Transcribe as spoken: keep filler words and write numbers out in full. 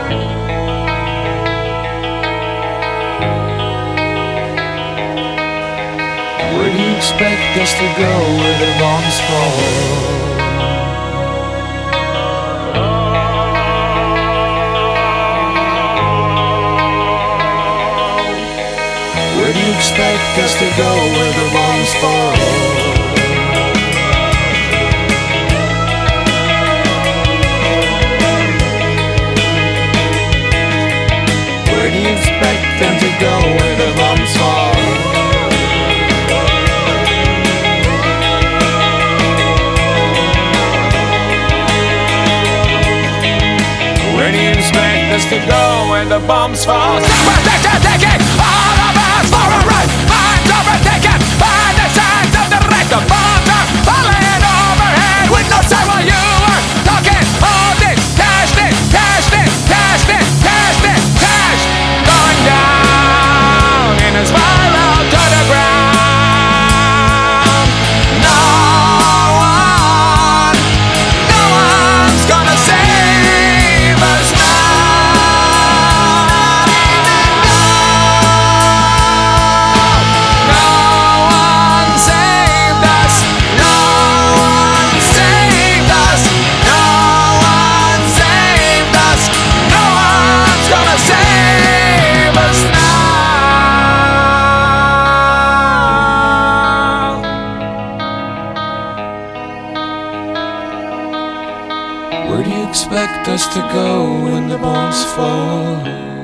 Where do you expect us to go where the bombs fall? Where do you expect us to go where the bombs fall? Where do you expect them to go where the bombs fall? Where do you expect us to go when the bombs fall? Taking all of us for a ride. Minds overtaken by the signs of the wreck. The bombs are falling overhead with no sound while you are talking. All this cash, this cash, this cash, this cash, this cash going down in a spiral to the ground. No one, no one's gonna save us now. Where do you expect us to go when the bombs fall?